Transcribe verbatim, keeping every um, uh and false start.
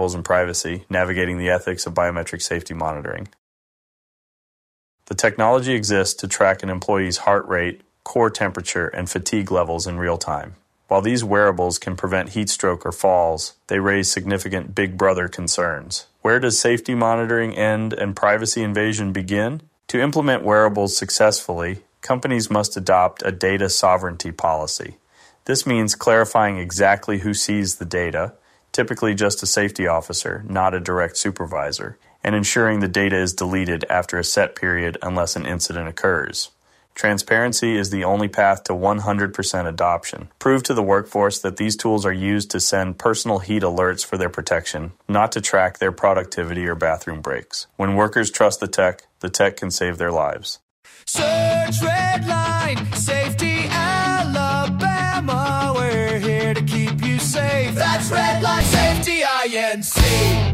wearables and privacy, navigating the ethics of biometric safety monitoring. The technology exists to track an employee's heart rate, core temperature, and fatigue levels in real time. While these wearables can prevent heat stroke or falls, they raise significant Big Brother concerns. Where does safety monitoring end and privacy invasion begin? To implement wearables successfully, companies must adopt a data sovereignty policy. This means clarifying exactly who sees the data, typically just a safety officer, not a direct supervisor, and ensuring the data is deleted after a set period unless an incident occurs. Transparency is the only path to one hundred percent adoption. Prove to the workforce that these tools are used to send personal heat alerts for their protection, not to track their productivity or bathroom breaks. When workers trust the tech, the tech can save their lives. Search Redline Safety Alabama. We're here to keep you safe. That's Redline Safety I N C.